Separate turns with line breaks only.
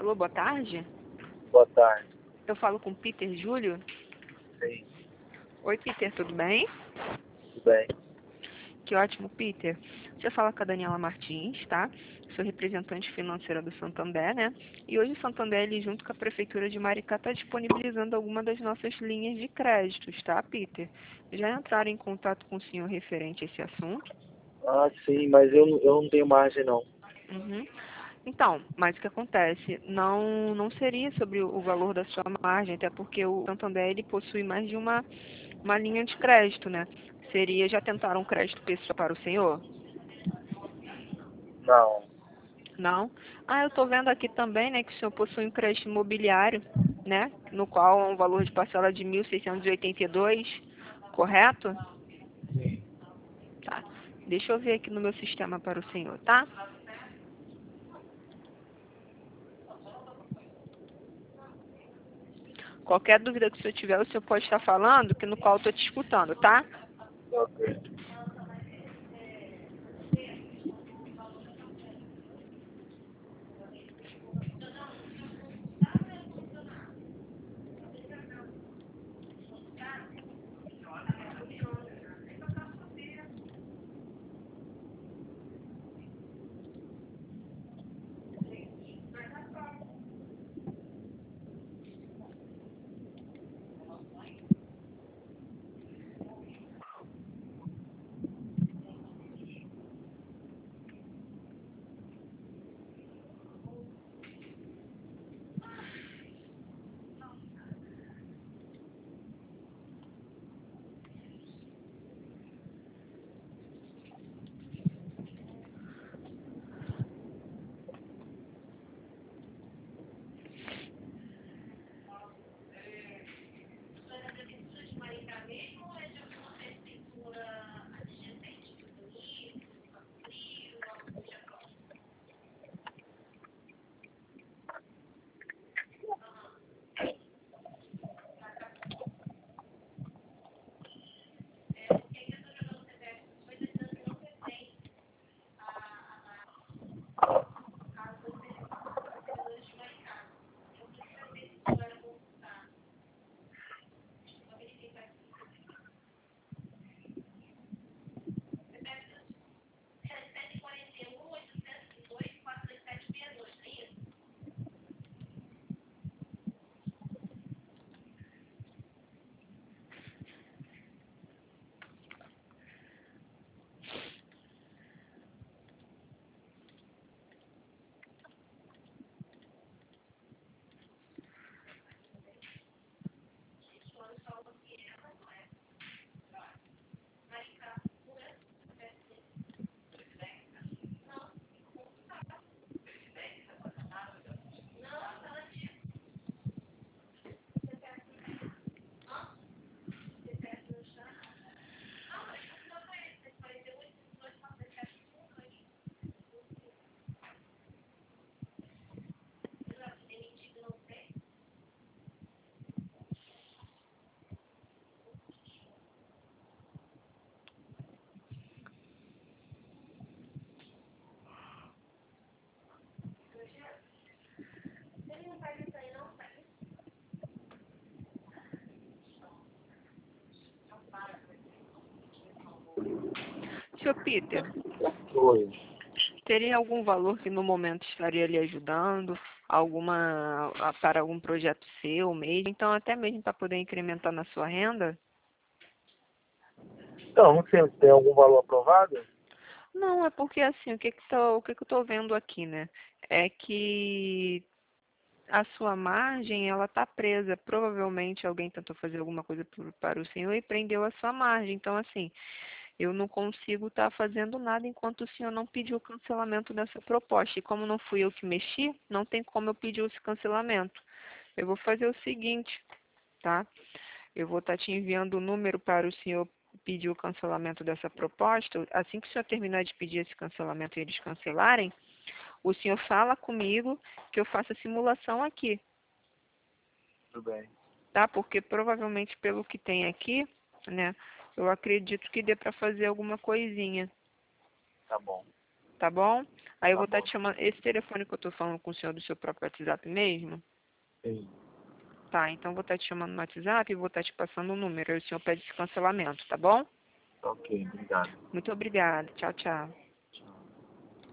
Alô, boa tarde.
Boa tarde.
Eu falo com Peter Júlio.
Sim,
Oi, Peter, tudo bem?
tudo bem.
Que ótimo, Peter. Você fala com a Daniela Martins, tá? Sou representante financeira do Santander, né? E hoje o Santander, ele, junto com a Prefeitura de Maricá, está disponibilizando algumas das nossas linhas de créditos, tá, Peter? Já entraram em contato com o senhor referente a esse assunto?
Ah, sim, mas eu não tenho margem, não.
Uhum. Então, mas o que acontece? Não seria sobre o valor da sua margem, até porque o Santander, ele possui mais de uma linha de crédito, né? Já tentaram um crédito pessoal para o senhor?
Não.
Não? Ah, eu estou vendo aqui também, né, que o senhor possui um crédito imobiliário, né? No qual é um valor de parcela de 1.682, correto?
Sim.
Tá. Deixa eu ver aqui no meu sistema para o senhor, tá? Qualquer dúvida que o senhor tiver, o senhor pode estar falando, que no qual eu estou te escutando, tá?
Ok.
Senhor Peter,
Oi.
teria algum valor que no momento estaria lhe ajudando, para algum projeto seu mesmo, então até mesmo para poder incrementar na sua renda?
Então, não sei se tem algum valor aprovado?
Não, é porque assim, o que que eu estou vendo aqui, né? É que a sua margem, ela está presa. Provavelmente alguém tentou fazer alguma coisa para o senhor e prendeu a sua margem. Então, assim, eu não consigo estar fazendo nada enquanto o senhor não pediu o cancelamento dessa proposta. E como não fui eu que mexi, não tem como eu pedir esse cancelamento. Eu vou fazer o seguinte, tá? Eu vou estar te enviando o número para o senhor pedir o cancelamento dessa proposta. Assim que o senhor terminar de pedir esse cancelamento e eles cancelarem, o senhor fala comigo que eu faça a simulação aqui,
Tudo bem.
tá? Porque provavelmente pelo que tem aqui, né, eu acredito que dê para fazer alguma coisinha,
Tá bom.
tá bom? Aí eu
Tá
vou estar
bom.
te chamando, esse telefone que eu estou falando com o senhor do seu próprio WhatsApp mesmo?
Sim.
Tá, então eu vou estar te chamando no WhatsApp e vou estar te passando o número. Aí o senhor pede esse cancelamento, tá bom?
Ok, obrigado.
Muito obrigada. Tchau, tchau.